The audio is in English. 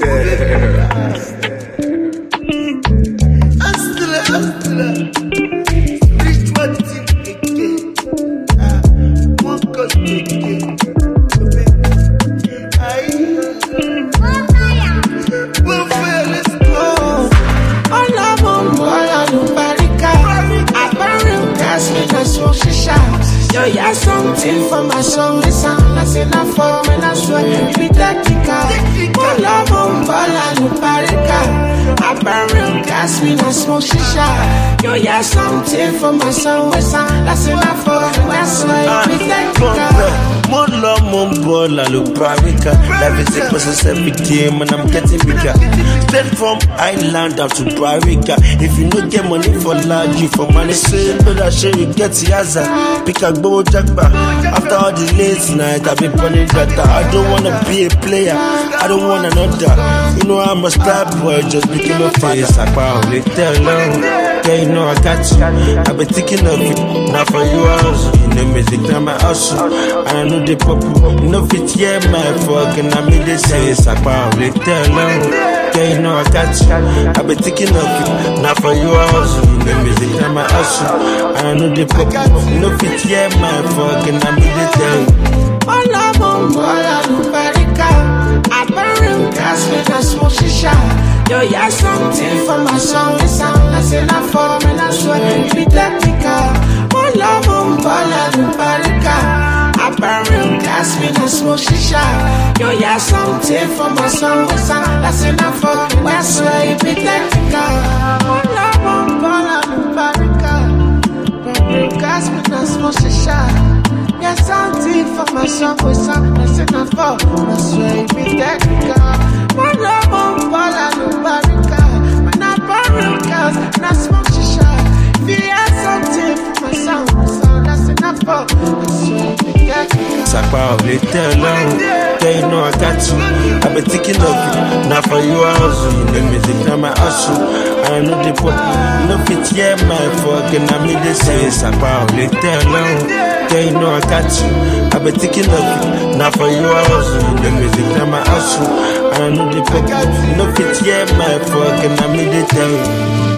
Yo, yeah, something for my soul. It sound like enough for me. I swear to be tactical. One love on ball and Luparika. I burn real gas, me not smoke shisha. Yo, yeah, something for my soul. It sound like enough for me. I swear to be tactical. More love, more ball, I look Barrica. Life is a process every day, man, I'm getting bigger. Straight from Island out to Barrica. If you don't get money for large, you for money, say, better share you get the answer. Pick a go jackpot. After all the late night, I've been running data. I don't wanna be a player, I don't want another. You know I'm a star boy, just became a face. I probably tell them, yeah, you know I got you. I've been thinking of it, now for you also. You know music, now my hustle. And I know the purple, no fit, yeah, my fucking I made this sense. I probably tell them, yeah, you know I got you. I've been thinking of it, now for you also. You know music, now my hustle. And I know the purple, no fit, yeah, my fucking I made this sense. All I'm on board, I do Barrica. I burn real gas with a smoke shisha. Yo, yeah, something for my soul. It sound like enough for me. I swear to be tactical. All I'm on board, I do Barrica. I burn real gas with a smoke shisha. Yo, yeah, something for my soul. It sound like enough for me. I swear to be tactical. All I'm on board, I do Barrica. Burn real gas with a smoke shisha. Yeah, something for my soul, we sound like enough for me. I swear to be tactical. My love on ball and Barrica. When I burn real gas, and I smoke shisha. If you have something for my soul, we sound like enough for me. I swear to be tactical. Sakpa of little long, yeah, you know I got you. I've been thinking of you, now for you I hustle. You know music, now my hustle. I know the pop, no fit, yeah, my fucking I made this sense. Sakpa of little long, yeah, you know I got you. I've been thinking of you, now for you I hustle. You know music, now my hustle. I know the pop, no fit, yeah, my fucking I made it tell you.